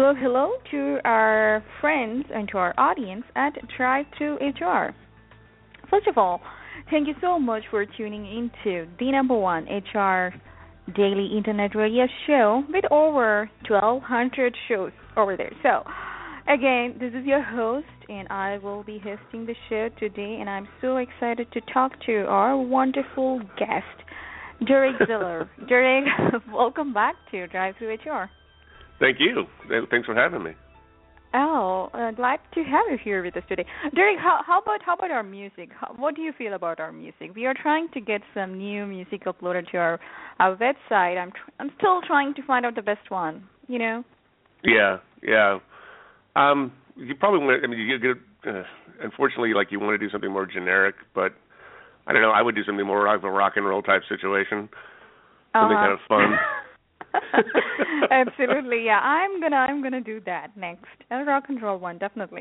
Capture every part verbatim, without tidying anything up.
hello, hello to our friends and to our audience at Drive to H R. First of all, thank you so much for tuning into the number one H R daily internet radio show with over twelve hundred shows over there. So, again, this is your host, and I will be hosting the show today, and I'm so excited to talk to our wonderful guest, Derek Ziller. Derek, welcome back to Drive to H R. Thank you. Thanks for having me. Oh, uh, glad to have you here with us today, Derek. How, how about how about our music? How, what do you feel about our music? We are trying to get some new music uploaded to our our website. I'm tr- I'm still trying to find out the best one. You know. Yeah, yeah. Um, you probably want. I mean, you get. Uh, unfortunately, like you want to do something more generic, but I don't know. I would do something more like a rock and roll type situation. Something Uh-huh. kind of fun. Absolutely, yeah. I'm gonna I'm gonna do that next. A rock and roll one, definitely.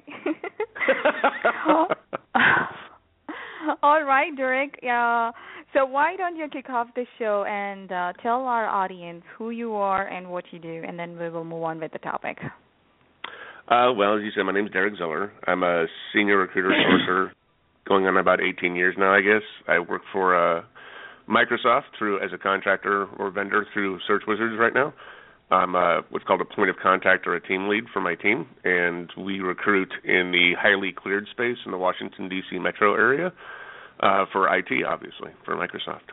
All right, Derek. Uh, so why don't you kick off the show and uh, tell our audience who you are and what you do, and then we will move on with the topic. Uh, well, as you said, my name is Derek Ziller. I'm a senior recruiter sourcer, going on about eighteen years now, I guess. I work for uh, Microsoft through as a contractor or vendor through Search Wizards right now. I'm uh, what's called a point of contact or a team lead for my team, and we recruit in the highly cleared space in the Washington, D C metro area uh, for I T, obviously, for Microsoft.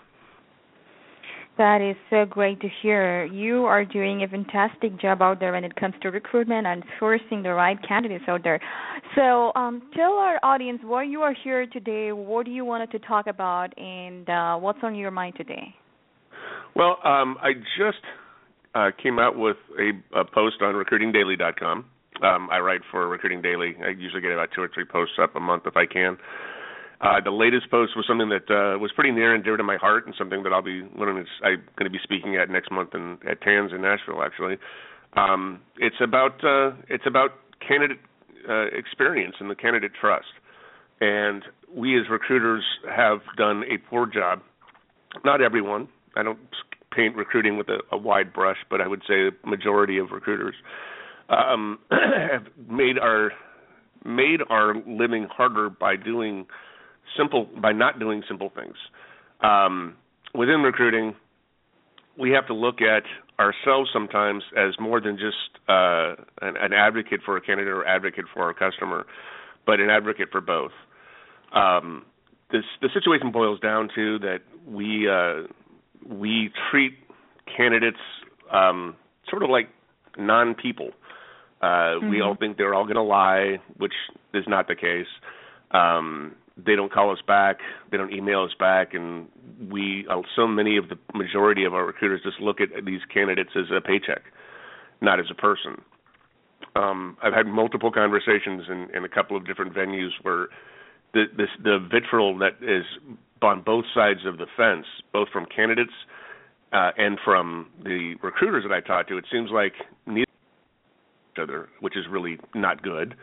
That is so great to hear. You are doing a fantastic job out there when it comes to recruitment and sourcing the right candidates out there. So um, tell our audience why you are here today, what do you want to talk about, and uh, what's on your mind today? Well, um, I just uh, came out with a, a post on recruiting daily dot com. Um, I write for Recruiting Daily. I usually get about two or three posts up a month if I can. Uh, the latest post was something that uh, was pretty near and dear to my heart, and something that I'll be learning. I'm going to be speaking at next month in, at TANS in Nashville. Actually, um, it's about uh, it's about candidate uh, experience and the candidate trust. And we as recruiters have done a poor job. Not everyone. I don't paint recruiting with a, a wide brush, but I would say the majority of recruiters um, have made our made our living harder by doing simple by not doing simple things. Um, within recruiting, we have to look at ourselves sometimes as more than just uh, an, an advocate for a candidate or advocate for our customer, but an advocate for both. Um, this, the situation boils down to that we uh, we treat candidates um, sort of like non-people. Uh, mm-hmm. We all think they're all going to lie, which is not the case. Um, they don't call us back. They don't email us back. And we, uh, so many of the majority of our recruiters just look at these candidates as a paycheck, not as a person. Um, I've had multiple conversations in, in a couple of different venues where the, this, the vitriol that is on both sides of the fence, both from candidates uh, and from the recruiters that I talk to, it seems like neither each other, which is really not good.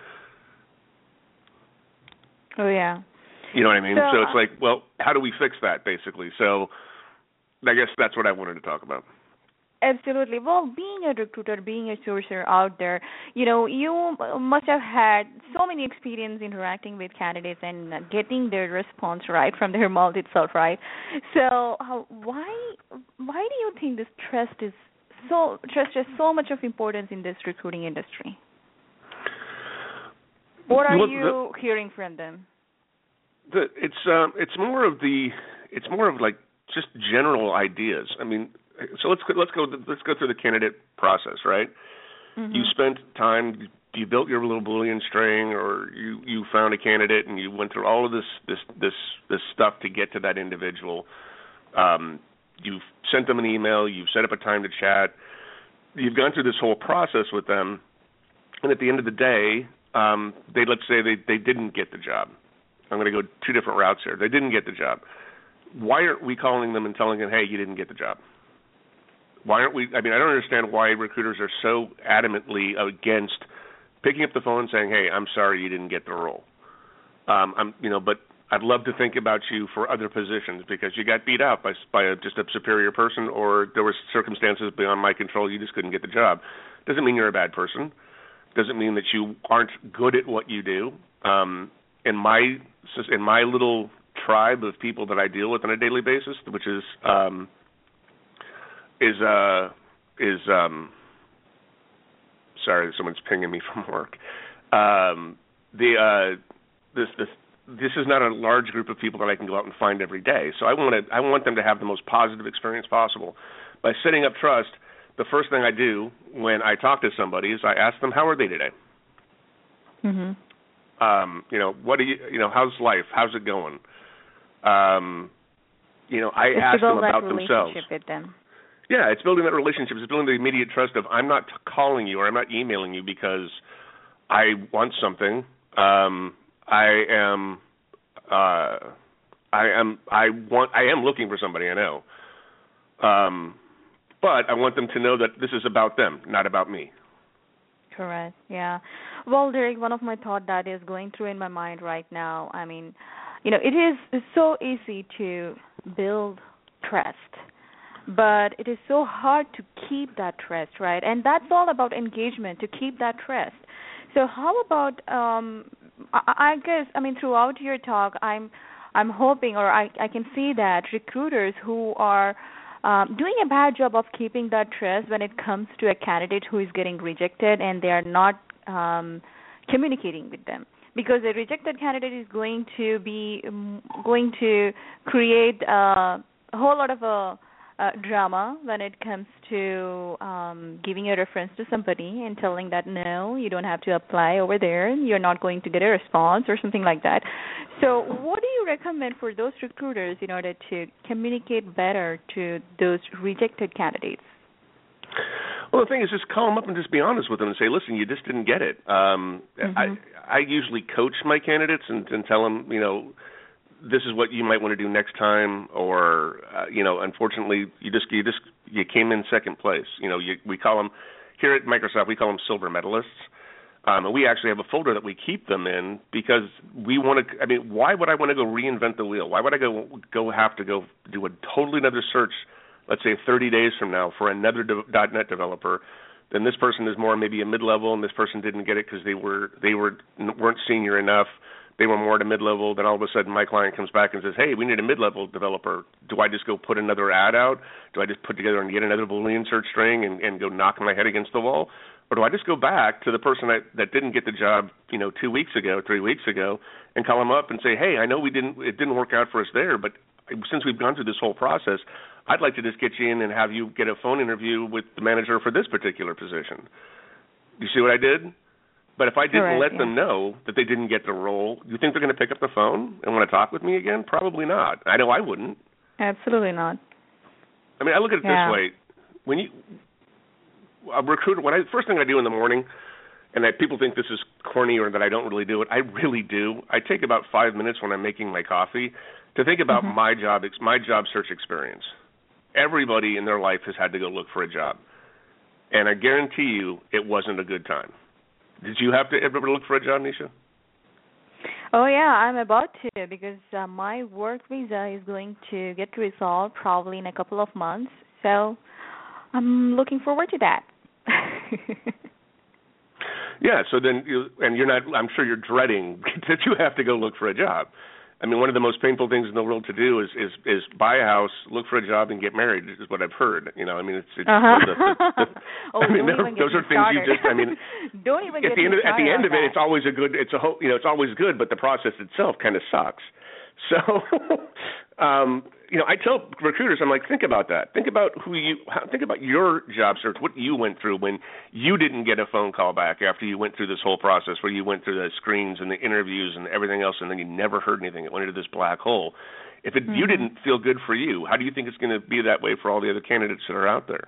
Oh, yeah. You know what I mean? So, so it's like, well, how do we fix that, basically? So I guess that's what I wanted to talk about. Absolutely. Well, being a recruiter, being a sourcer out there, you know, you must have had so many experience interacting with candidates and getting their response right from their mouth itself, right? So uh, why why do you think this trust is so trust has so much of importance in this recruiting industry? What are well, you the, hearing from them? The, it's um, it's more of the it's more of like just general ideas. I mean. So let's let's go let's go through the candidate process, right? Mm-hmm. You spent time, you built your little Boolean string, or you, you found a candidate and you went through all of this this this this stuff to get to that individual. Um, you've sent them an email, you've set up a time to chat, you've gone through this whole process with them, and at the end of the day, um, they let's say they, they didn't get the job. I'm going to go two different routes here. They didn't get the job. Why aren't we calling them and telling them, hey, you didn't get the job? Why aren't we? I mean, I don't understand why recruiters are so adamantly against picking up the phone and saying, "Hey, I'm sorry you didn't get the role." Um, I'm, you know, but I'd love to think about you for other positions because you got beat out by by a, just a superior person, or there were circumstances beyond my control. You just couldn't get the job. Doesn't mean you're a bad person. Doesn't mean that you aren't good at what you do. Um, in my in my little tribe of people that I deal with on a daily basis, which is um, is uh, is um, sorry, someone's pinging me from work. Um, the uh, this this this is not a large group of people that I can go out and find every day. So I want to I want them to have the most positive experience possible. By setting up trust, the first thing I do when I talk to somebody is I ask them, how are they today? Mm-hmm. Um, you know, what do you, you know, how's life? How's it going? Um, you know, I it's ask them about that themselves. With them. Yeah, it's building that relationship. It's building the immediate trust of I'm not calling you or I'm not emailing you because I want something. Um, I am, uh, I am, I want, I am looking for somebody. I know. Um, But I want them to know that this is about them, not about me. Correct. Yeah. Well, Derek, one of my thoughts that is going through in my mind right now, I mean, you know, it is it's so easy to build trust, but it is so hard to keep that trust, right? And that's all about engagement, to keep that trust. So how about, um, I, I guess, I mean, throughout your talk, I'm I'm hoping, or I, I can see that recruiters who are Um, doing a bad job of keeping that trust when it comes to a candidate who is getting rejected and they are not um, communicating with them, because a rejected candidate is going to be um, going to create uh, a whole lot of a, a drama when it comes to um, giving a reference to somebody and telling that no, you don't have to apply over there, you're not going to get a response or something like that. So what do you recommend for those recruiters in order to communicate better to those rejected candidates? Well, the thing is, just call them up and just be honest with them and say, listen, you just didn't get it. Um, mm-hmm. I, I usually coach my candidates and, and tell them, you know, this is what you might want to do next time, or, uh, you know, unfortunately, you just you just you came in second place. You know, you, we call them, here at Microsoft, we call them silver medalists. Um, and we actually have a folder that we keep them in because we want to, I mean, why would I want to go reinvent the wheel? Why would I go go have to go do a totally another search, let's say thirty days from now, for another de- .NET developer? Then this person is more maybe a mid-level, and this person didn't get it because they were they were weren't senior enough. They were more at a mid-level. Then all of a sudden, my client comes back and says, "Hey, we need a mid-level developer." Do I just go put another ad out? Do I just put together and get another Boolean search string and, and go knock my head against the wall? Or do I just go back to the person that, that didn't get the job, you know, two weeks ago, three weeks ago, and call them up and say, "Hey, I know we didn't it didn't work out for us there, but since we've gone through this whole process, I'd like to just get you in and have you get a phone interview with the manager for this particular position." You see what I did? But if I didn't Correct, let yeah. them know that they didn't get the role, you think they're going to pick up the phone and want to talk with me again? Probably not. I know I wouldn't. Absolutely not. I mean, I look at it yeah. this way: when you a recruiter, when I first thing I do in the morning, and that people think this is corny or that I don't really do it, I really do. I take about five minutes when I'm making my coffee to think about mm-hmm. my job, my job search experience. Everybody in their life has had to go look for a job, and I guarantee you, it wasn't a good time. Did you have to ever look for a job, Nisha? Oh, yeah, I'm about to because uh, my work visa is going to get resolved probably in a couple of months. So I'm looking forward to that. Yeah, so then, you, and you're not, I'm sure you're dreading that you have to go look for a job. I mean, one of the most painful things in the world to do is is, is buy a house, look for a job, and get married, is what I've heard. You know, I mean, it's, it's uh-huh. the, the, the, oh, I mean, don't those, even those get are things started. you just, I mean, don't even at get the end of, at the end of it, that. it's always a good, it's a whole, you know, it's always good, but the process itself kind of sucks. So, um, you know, I tell recruiters, I'm like, think about that. Think about who you, think about your job search, what you went through when you didn't get a phone call back after you went through this whole process where you went through the screens and the interviews and everything else, and then you never heard anything. It went into this black hole. If it, mm-hmm. you didn't feel good for you, how do you think it's going to be that way for all the other candidates that are out there?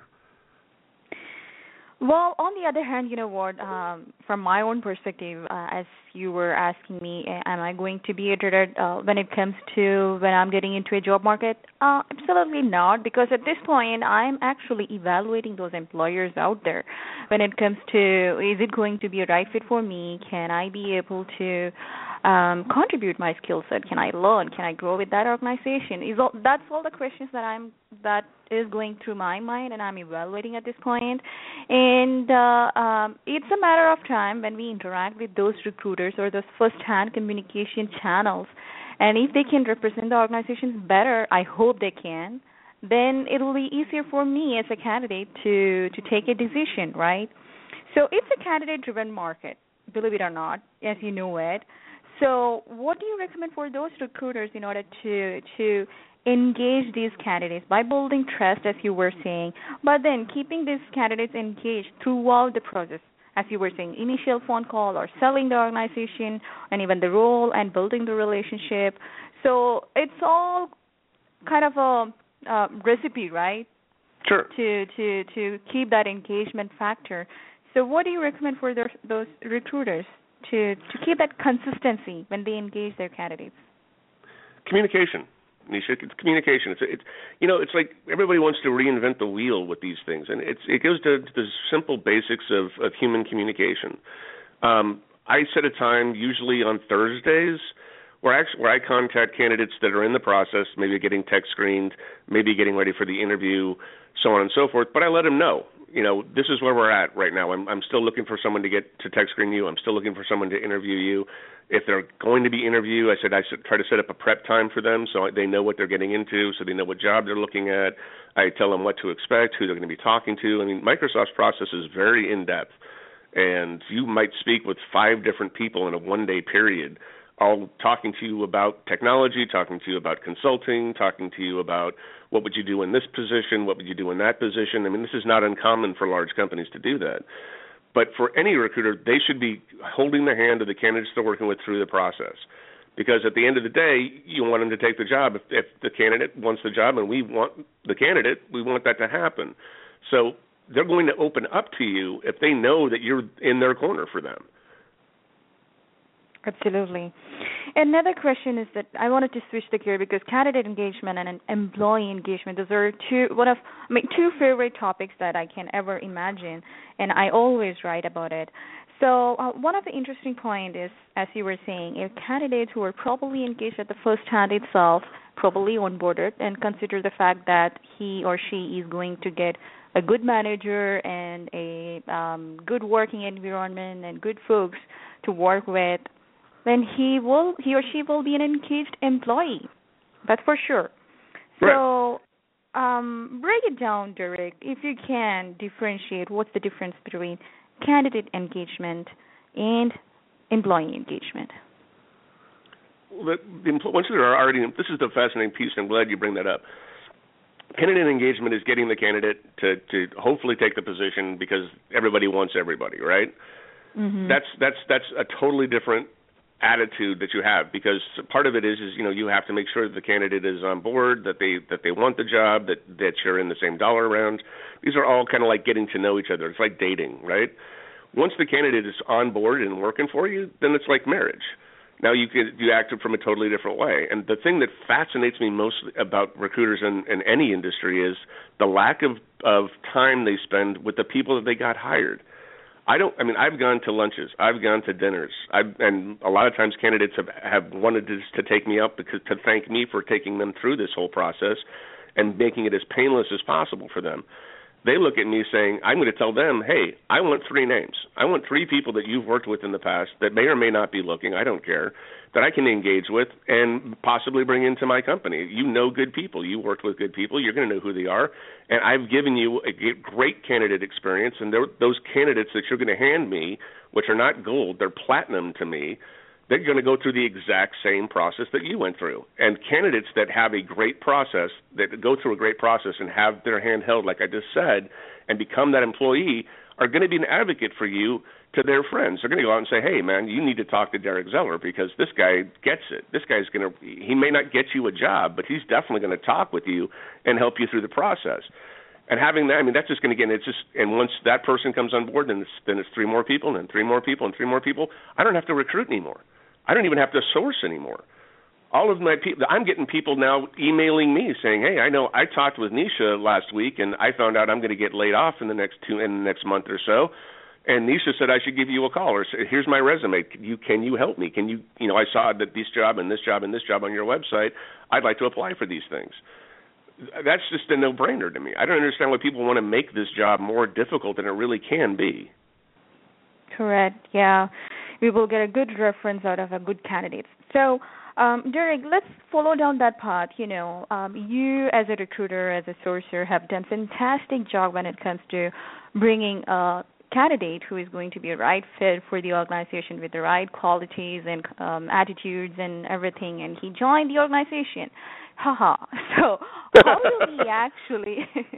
Well, on the other hand, you know what, um, from my own perspective, uh, as you were asking me, am I going to be a dreaded uh, when it comes to when I'm getting into a job market? Uh, absolutely not, because at this point, I'm actually evaluating those employers out there when it comes to, is it going to be a right fit for me? Can I be able to um, contribute my skill set? Can I learn? Can I grow with that organization? Is all, that's all the questions that I'm that is going through my mind, and I'm evaluating at this point. And uh, um, it's a matter of time when we interact with those recruiters or those first-hand communication channels. And if they can represent the organizations better, I hope they can, then it will be easier for me as a candidate to, to take a decision, right? So it's a candidate-driven market, believe it or not, as you know it. So what do you recommend for those recruiters in order to to engage these candidates by building trust, as you were saying, but then keeping these candidates engaged throughout the process, as you were saying, initial phone call or selling the organization and even the role and building the relationship. So it's all kind of a uh, recipe, right? Sure. To to to keep that engagement factor. So what do you recommend for those, those recruiters to to keep that consistency when they engage their candidates? Communication. Nisha, it's communication. It's, it's, you know, it's like everybody wants to reinvent the wheel with these things, and it's it goes to, to the simple basics of, of human communication. Um, I set a time, usually on Thursdays, where I, actually, where I contact candidates that are in the process, maybe getting tech screened, maybe getting ready for the interview, so on and so forth. But I let them know, you know, this is where we're at right now. I'm, I'm still looking for someone to get to tech screen you. I'm still looking for someone to interview you. If they're going to be interviewed, I said I should try to set up a prep time for them so they know what they're getting into, so they know what job they're looking at. I tell them what to expect, who they're going to be talking to. I mean, Microsoft's process is very in-depth, and you might speak with five different people in a one-day period, all talking to you about technology, talking to you about consulting, talking to you about what would you do in this position, what would you do in that position. I mean, this is not uncommon for large companies to do that. But for any recruiter, they should be holding the hand of the candidates they're working with through the process. Because at the end of the day, you want them to take the job. If, if the candidate wants the job and we want the candidate, we want that to happen. So they're going to open up to you if they know that you're in their corner for them. Absolutely. Another question is that I wanted to switch the gear because candidate engagement and employee engagement, those are two one of I mean two favorite topics that I can ever imagine, and I always write about it. So uh, one of the interesting points is, as you were saying, if candidates who are properly engaged at the first hand itself, properly onboarded, and consider the fact that he or she is going to get a good manager and a um, good working environment and good folks to work with, then he will, he or she will be an engaged employee. That's for sure. Right. So, um, break it down, Derek, if you can differentiate what's the difference between candidate engagement and employee engagement. Well, the, the, once they're already, this is the fascinating piece, and I'm glad you bring that up. Candidate engagement is getting the candidate to, to hopefully take the position because everybody wants everybody, right? Mm-hmm. That's that's that's a totally different attitude that you have, because part of it is is you know you have to make sure that the candidate is on board, that they that they want the job, that that you're in the same dollar round. These are all kind of like getting to know each other. It's like dating, right? Once the candidate is on board and working for you, then it's like marriage. Now you can you act from a totally different way. And the thing that fascinates me most about recruiters in, in any industry is the lack of of time they spend with the people that they got hired. I don't. I mean, I've gone to lunches. I've gone to dinners. I've, and a lot of times, candidates have, have wanted to, to take me up because to thank me for taking them through this whole process and making it as painless as possible for them. They look at me saying, "I'm going to tell them, hey, I want three names. I want three people that you've worked with in the past that may or may not be looking. I don't care, that I can engage with and possibly bring into my company. You know good people. You worked with good people. You're going to know who they are. And I've given you a great candidate experience, and those candidates that you're going to hand me, which are not gold, they're platinum to me, they're going to go through the exact same process that you went through. And candidates that have a great process, that go through a great process and have their hand held, like I just said, and become that employee, are going to be an advocate for you to their friends. They're going to go out and say, hey, man, you need to talk to Derek Zeller because this guy gets it. This guy's going to, he may not get you a job, but he's definitely going to talk with you and help you through the process. And having that, I mean, that's just going to get, it's just, and once that person comes on board, then it's, then it's three more people, and then three more people, and three more people. I don't have to recruit anymore. I don't even have to source anymore. All of my people, I'm getting people now emailing me saying, hey, I know I talked with Nisha last week, and I found out I'm going to get laid off in the next two, in the next month or so. And Nisha said I should give you a call, or say, here's my resume. Can you can you help me? Can you you know I saw that this job and this job and this job on your website. I'd like to apply for these things. That's just a no-brainer to me. I don't understand why people want to make this job more difficult than it really can be. Correct. Yeah, we will get a good reference out of a good candidate. So, um, Derek, let's follow down that path. You know, um, you as a recruiter, as a sourcer, have done fantastic job when it comes to bringing a candidate who is going to be a right fit for the organization with the right qualities and um, attitudes and everything, and he joined the organization. Haha. So how do we actually,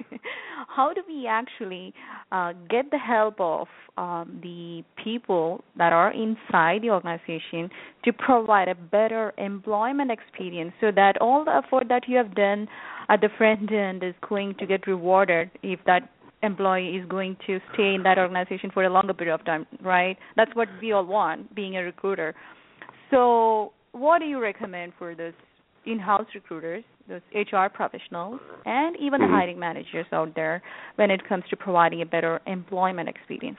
how do we actually uh, get the help of um, the people that are inside the organization to provide a better employment experience, so that all the effort that you have done at the front end is going to get rewarded if that employee is going to stay in that organization for a longer period of time, right? That's what we all want, being a recruiter. So what do you recommend for those in-house recruiters, those H R professionals, and even the hiring managers out there when it comes to providing a better employment experience?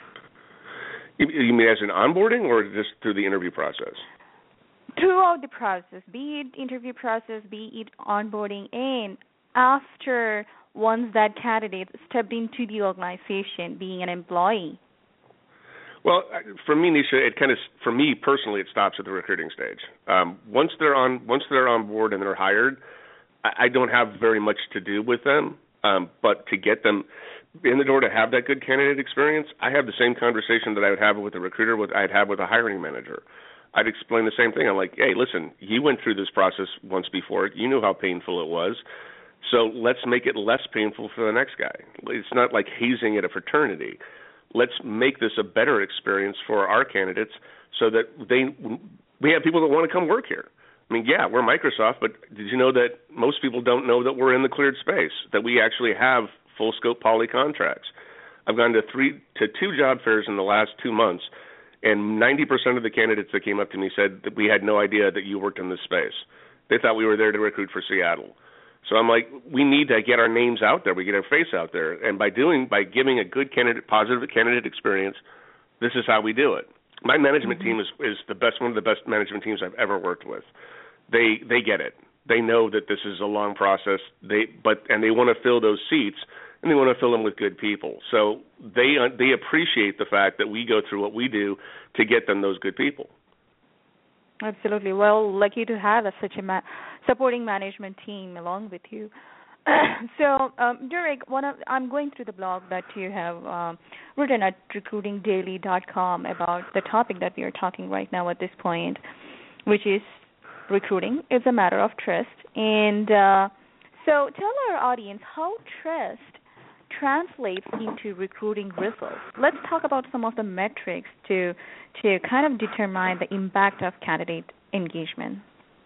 You mean as an onboarding or just through the interview process? Throughout the process, be it interview process, be it onboarding, and after once that candidate stepped into the organization, being an employee. Well, for me, Nisha, it kind of, for me personally, it stops at the recruiting stage. Um, once they're on, once they're on board and they're hired, I, I don't have very much to do with them. Um, but to get them in the door to have that good candidate experience, I have the same conversation that I would have with a recruiter, with I'd have with a hiring manager. I'd explain the same thing. I'm like, hey, listen, you went through this process once before. You knew how painful it was. So let's make it less painful for the next guy. It's not like hazing at a fraternity. Let's make this a better experience for our candidates so that they we have people that want to come work here. I mean, yeah, we're Microsoft, but did you know that most people don't know that we're in the cleared space, that we actually have full scope poly contracts? I've gone to three to two job fairs in the last two months, and ninety percent of the candidates that came up to me said that we had no idea that you worked in this space. They thought we were there to recruit for Seattle. So I'm like, we need to get our names out there. We get our face out there. And by doing, by giving a good candidate, positive candidate experience, this is how we do it. My management mm-hmm. team is, is the best, one of the best management teams I've ever worked with. They they get it. They know that this is a long process. They but and they want to fill those seats, and they want to fill them with good people. So they uh, they appreciate the fact that we go through what we do to get them those good people. Absolutely. Well, lucky to have a, such a ma- supporting management team along with you. so, um, Derek, one of, I'm going through the blog that you have um, written at recruiting daily dot com about the topic that we are talking right now at this point, which is recruiting. It's a matter of trust. And uh, so tell our audience how trust translates into recruiting results. Let's talk about some of the metrics to to kind of determine the impact of candidate engagement.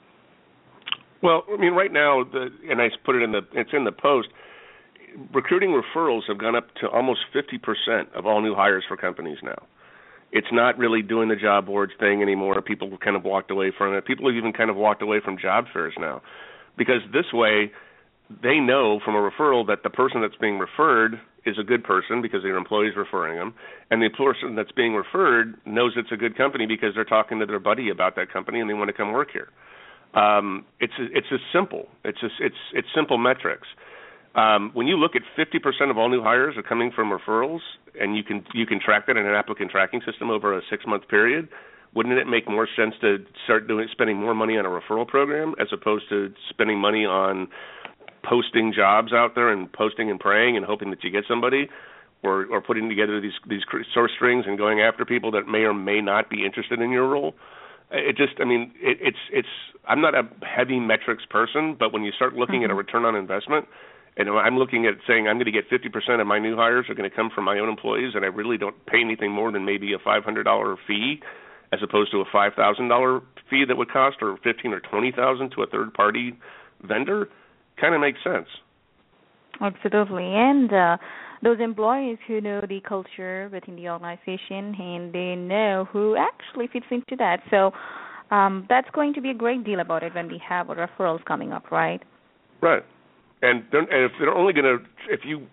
Well, I mean, right now, the, and I put it in the, it's in the post, recruiting referrals have gone up to almost fifty percent of all new hires for companies now. It's not really doing the job boards thing anymore. People kind of walked away from it. People have even kind of walked away from job fairs now, because this way they know from a referral that the person that's being referred is a good person because their employee is referring them, and the person that's being referred knows it's a good company because they're talking to their buddy about that company and they want to come work here. Um, it's it's as simple. It's just, it's it's simple metrics. Um, when you look at fifty percent of all new hires are coming from referrals, and you can you can track that in an applicant tracking system over a six month period, wouldn't it make more sense to start doing spending more money on a referral program as opposed to spending money on posting jobs out there and posting and praying and hoping that you get somebody, or or putting together these these source strings and going after people that may or may not be interested in your role? It just, I mean, it, it's it's. I'm not a heavy metrics person, but when you start looking mm-hmm. at a return on investment, and I'm looking at saying I'm going to get fifty percent of my new hires are going to come from my own employees, and I really don't pay anything more than maybe a five hundred dollars fee, as opposed to a five thousand dollars fee that would cost, or fifteen or twenty thousand to a third party vendor, kind of makes sense. Absolutely, and uh, those employees who know the culture within the organization and they know who actually fits into that. So um, that's going to be a great deal about it when we have referrals coming up, right? Right. And, and if they're only going to, if you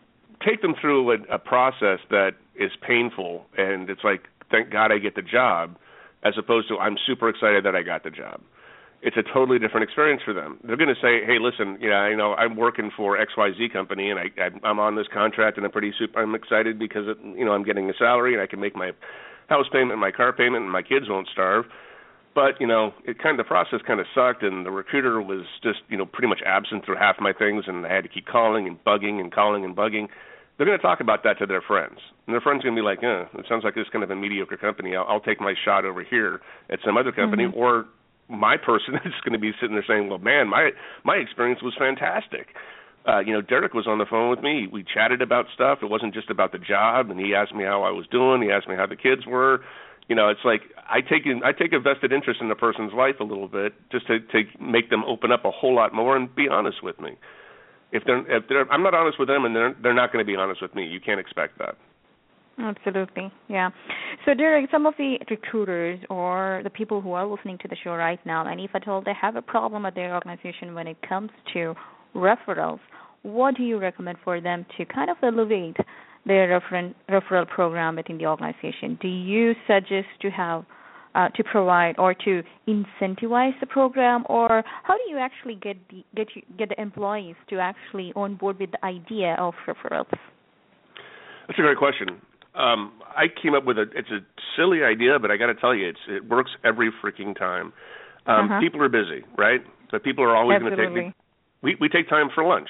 take them through a, a process that is painful, and it's like, thank God I get the job, as opposed to I'm super excited that I got the job. It's a totally different experience for them. They're going to say, hey, listen, you know, I know I'm working for X Y Z company, and I, I, I'm on this contract, and I'm pretty super, I'm excited because, it, you know, I'm getting a salary, and I can make my house payment, my car payment, and my kids won't starve. But, you know, it kind of, the process kind of sucked, and the recruiter was just, you know, pretty much absent through half my things, and I had to keep calling and bugging and calling and bugging. They're going to talk about that to their friends. And their friends are going to be like, eh, it sounds like this kind of a mediocre company. I'll, I'll take my shot over here at some other company. Mm-hmm. Or my person is going to be sitting there saying, well, man, my my experience was fantastic. Uh, you know, Derek was on the phone with me. We chatted about stuff. It wasn't just about the job, and he asked me how I was doing. He asked me how the kids were. You know, it's like I take in, I take a vested interest in a person's life a little bit just to, to make them open up a whole lot more and be honest with me. If they're, if they're, I'm not honest with them, and they're they're not going to be honest with me. You can't expect that. Absolutely, yeah. So, Derek, some of the recruiters or the people who are listening to the show right now, and if at all they have a problem at their organization when it comes to referrals, what do you recommend for them to kind of elevate their refer- referral program within the organization? Do you suggest to have uh, to provide or to incentivize the program, or how do you actually get the get you, get the employees to actually on board with the idea of referrals? That's a great question. Um, I came up with a, it's a silly idea, but I got to tell you, it's, it works every freaking time. Um, uh-huh. People are busy, right? But people are always going to take, we, we, we take time for lunch.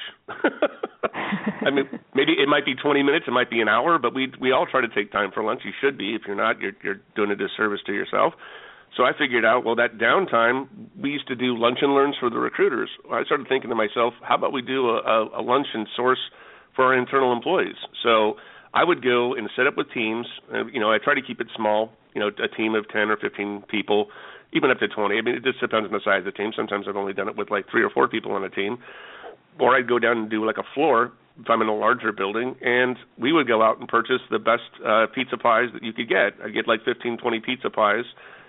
I mean, maybe it might be twenty minutes, it might be an hour, but we we all try to take time for lunch. You should be. If you're not, you're, you're doing a disservice to yourself. So I figured out, well, that downtime, we used to do lunch and learns for the recruiters. I started thinking to myself, how about we do a, a, a lunch and source for our internal employees? So I would go and set up with teams. Uh, you know, I try to keep it small, you know, a team of ten or fifteen people, even up to twenty. I mean, it just depends on the size of the team. Sometimes I've only done it with like three or four people on a team. Or I'd go down and do like a floor if I'm in a larger building, and we would go out and purchase the best uh, pizza pies that you could get. I'd get like fifteen, twenty pizza pies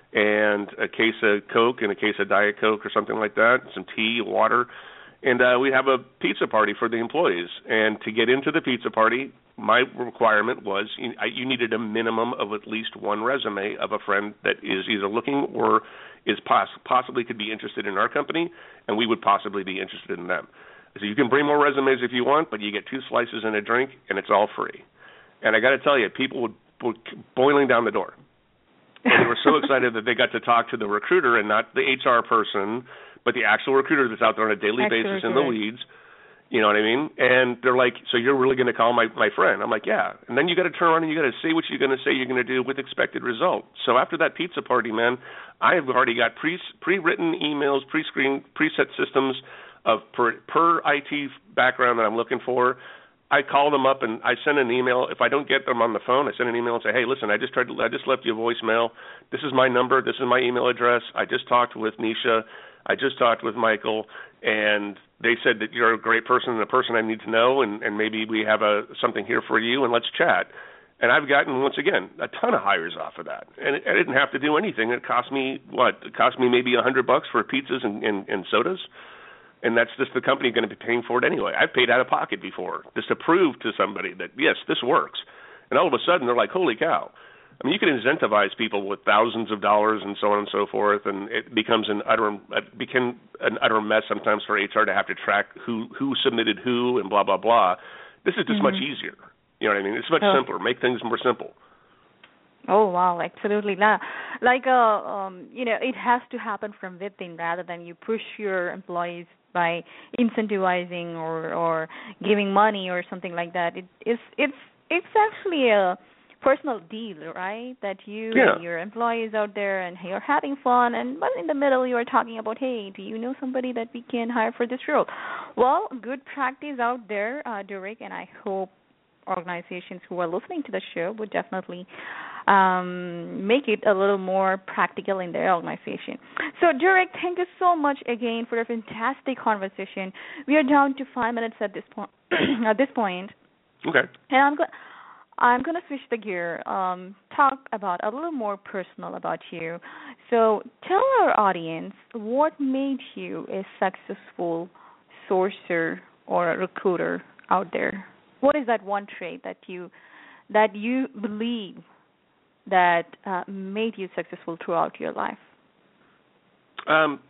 and a case of Coke and a case of Diet Coke or something like that, some tea, water. And uh, we'd have a pizza party for the employees. And to get into the pizza party, my requirement was you, I, you needed a minimum of at least one resume of a friend that is either looking or is poss- possibly could be interested in our company, and we would possibly be interested in them. So you can bring more resumes if you want, but you get two slices and a drink, and it's all free. And I got to tell you, people would, would boiling down the door. And they were so excited that they got to talk to the recruiter and not the H R person, but the actual recruiter that's out there on a daily actual basis recruiter. In the weeds. You know what I mean? And they're like, so you're really going to call my, my friend? I'm like, yeah. And then you got to turn around and you got to say what you're going to say you're going to do with expected result. So after that pizza party, man, I have already got pre, pre-written emails, pre-screened, preset systems of per, per I T background that I'm looking for. I call them up and I send an email. If I don't get them on the phone, I send an email and say, hey, listen, I just tried to, I just left you a voicemail. This is my number. This is my email address. I just talked with Nisha. I just talked with Michael, and they said that you're a great person and a person I need to know, and, and maybe we have a something here for you, and let's chat. And I've gotten, once again, a ton of hires off of that. And it, I didn't have to do anything. It cost me, what? It cost me maybe a hundred bucks for pizzas and, and, and sodas. And that's just the company going to be paying for it anyway. I've paid out of pocket before just to prove to somebody that, yes, this works. And all of a sudden, they're like, holy cow. I mean, you can incentivize people with thousands of dollars and so on and so forth, and it becomes an utter it became an utter mess sometimes for H R to have to track who, who submitted who and blah, blah, blah. This is just mm-hmm. much easier. You know what I mean? It's much oh. simpler. Make things more simple. Oh, wow, absolutely. Like, uh, um, you know, it has to happen from within rather than you push your employees by incentivizing or, or giving money or something like that. It, it's, it's, it's actually a personal deal, right? That you yeah. and your employees out there and you're having fun, and but in the middle you are talking about, hey, do you know somebody that we can hire for this role? Well, good practice out there, uh, Derek, and I hope organizations who are listening to the show would definitely um, make it a little more practical in their organization. So, Derek, thank you so much again for a fantastic conversation. We are down to five minutes at this point. at this point. Okay. And I'm going. I'm going to switch the gear, um, talk about a little more personal about you. So tell our audience what made you a successful sourcer or a recruiter out there. What is that one trait that you that you believe that uh, made you successful throughout your life? Um,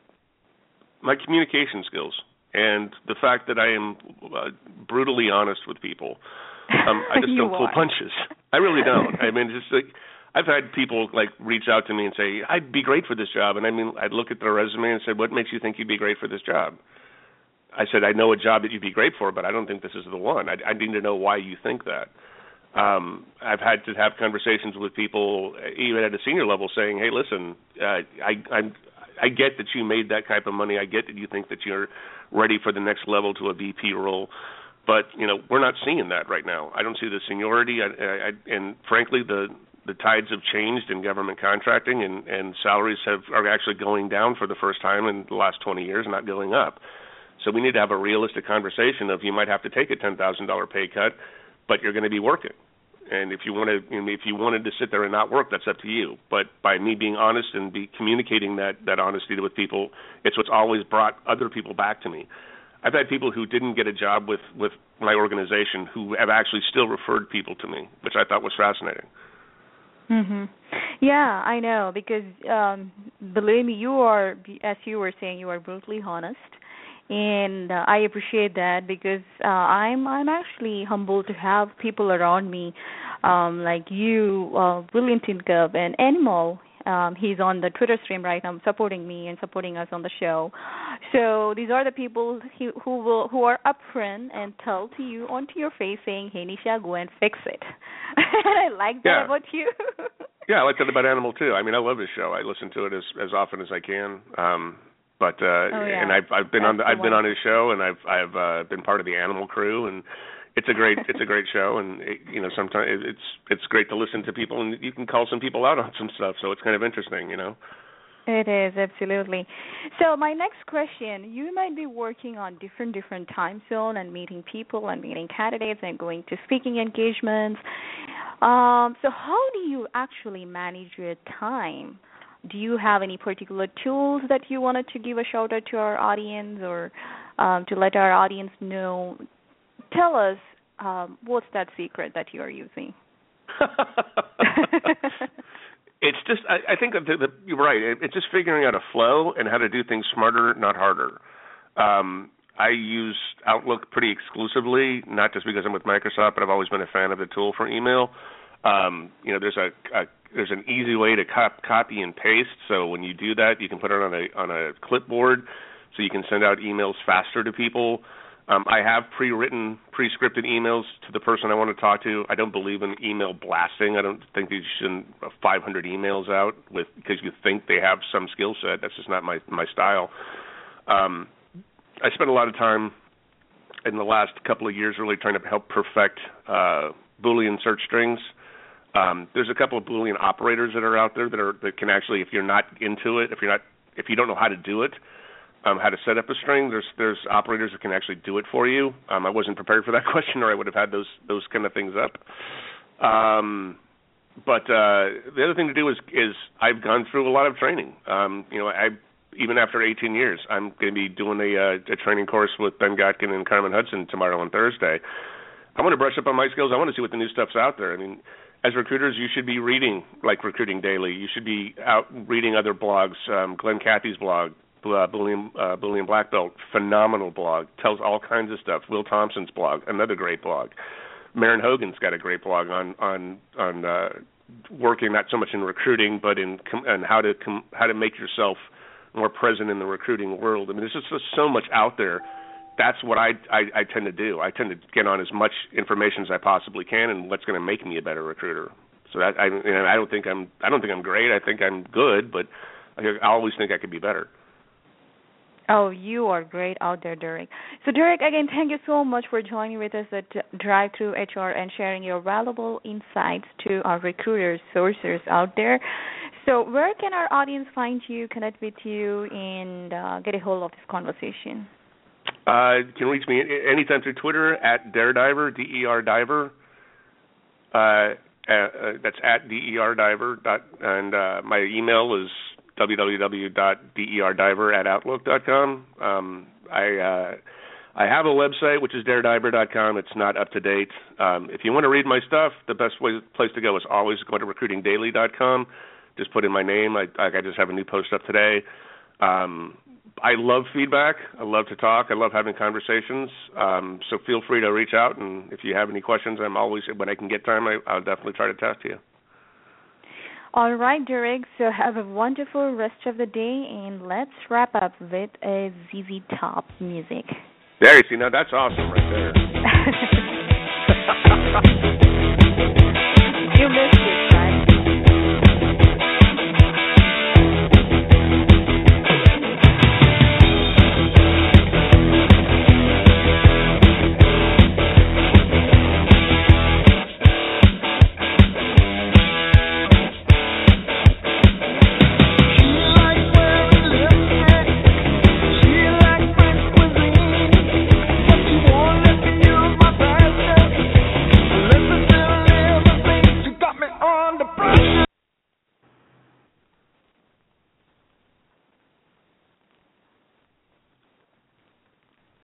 my communication skills and the fact that I am uh, brutally honest with people. Um, I just don't pull are. punches. I really don't. I mean, just like I've had people like reach out to me and say, "I'd be great for this job," and I mean, I'd look at their resume and said, "What makes you think you'd be great for this job?" I said, "I know a job that you'd be great for, but I don't think this is the one. I, I need to know why you think that." Um, I've had to have conversations with people, even at a senior level, saying, "Hey, listen, uh, I, I'm, I get that you made that type of money. I get that you think that you're ready for the next level to a V P role." But, you know, we're not seeing that right now. I don't see the seniority, I, I, and frankly, the the tides have changed in government contracting, and, and salaries have are actually going down for the first time in the last twenty years, not going up. So we need to have a realistic conversation of you might have to take a ten thousand dollars pay cut, but you're going to be working. And if you want to, if you wanted to sit there and not work, that's up to you. But by me being honest and be communicating that that honesty with people, it's what's always brought other people back to me. I've had people who didn't get a job with, with my organization who have actually still referred people to me, which I thought was fascinating. Mhm. Yeah, I know, because um, believe me, you are, as you were saying, you are brutally honest, and uh, I appreciate that because uh, I'm I'm actually humbled to have people around me um, like you, uh, William Tincup, and Animal. Um, he's on the Twitter stream right now, supporting me and supporting us on the show. So these are the people who, who will who are upfront and tell to you onto your face, saying, "Hey, Nisha, go and fix it." And I like that yeah. about you. Yeah, I like that about Animal too. I mean, I love his show. I listen to it as as often as I can. Um, but uh, oh, yeah. and I've I've been That's on the, the I've one. been on his show, and I've I've uh, been part of the Animal crew, and it's a great it's a great show, and it, you know sometimes it's it's great to listen to people, and you can call some people out on some stuff, so it's kind of interesting, you know. It is, absolutely. So my next question, you might be working on different different time zone and meeting people and meeting candidates and going to speaking engagements. Um, so how do you actually manage your time? Do you have any particular tools that you wanted to give a shout out to our audience, or um, to let our audience know? Tell us, um, what's that secret that you are using? It's just, I, I think that the, the, you're right. It, it's just figuring out a flow and how to do things smarter, not harder. Um, I use Outlook pretty exclusively, not just because I'm with Microsoft, but I've always been a fan of the tool for email. Um, you know, there's a, a there's an easy way to cop, copy and paste. So when you do that, you can put it on a on a clipboard, so you can send out emails faster to people. Um, I have pre-written, pre-scripted emails to the person I want to talk to. I don't believe in email blasting. I don't think you should send five hundred emails out with because you think they have some skill set. That's just not my my style. Um, I spent a lot of time in the last couple of years really trying to help perfect uh, Boolean search strings. Um, there's a couple of Boolean operators that are out there that are that can actually, if you're not into it, if you're not, if you don't know how to do it. Um, how to set up a string. There's there's operators that can actually do it for you. Um, I wasn't prepared for that question, or I would have had those those kind of things up. Um, but uh, the other thing to do is is I've gone through a lot of training. Um, you know, I even after eighteen years, I'm going to be doing a, uh, a training course with Ben Gotkin and Carmen Hudson tomorrow on Thursday. I want to brush up on my skills. I want to see what the new stuff's out there. I mean, as recruiters, you should be reading like Recruiting Daily. You should be out reading other blogs. Um, Glenn Cathy's blog. Uh, Boolean, uh, Boolean Black Belt, phenomenal blog, tells all kinds of stuff. Will Thompson's blog, another great blog. Maren Hogan's got a great blog on on on uh, working not so much in recruiting, but in com- and how to com- how to make yourself more present in the recruiting world. I mean, there's just, just so much out there. That's what I, I I tend to do. I tend to get on as much information as I possibly can, and what's going to make me a better recruiter. So that I and I don't think I'm I don't think I'm great. I think I'm good, but I, I always think I could be better. Oh, you are great out there, Derek. So, Derek, again, thank you so much for joining with us at Drive Through H R and sharing your valuable insights to our recruiters, sourcers out there. So, where can our audience find you, connect with you, and uh, get a hold of this conversation? Uh, you can reach me anytime through Twitter at Darediver, D E R Diver. Uh, uh, that's at D E R Diver. Dot, and uh, my email is w w w dot d e r diver at outlook dot com. Um, I uh, I have a website, which is derek diber dot com. It's not up to date. Um, if you want to read my stuff, the best way, place to go is always go to recruiting daily dot com. Just put in my name. I, I just have a new post up today. Um, I love feedback. I love to talk. I love having conversations. Um, so feel free to reach out, and if you have any questions, I'm always, when I can get time, I, I'll definitely try to talk to you. All right, Derek, so have a wonderful rest of the day, and let's wrap up with a Z Z Top music. There you see, now that's awesome right there.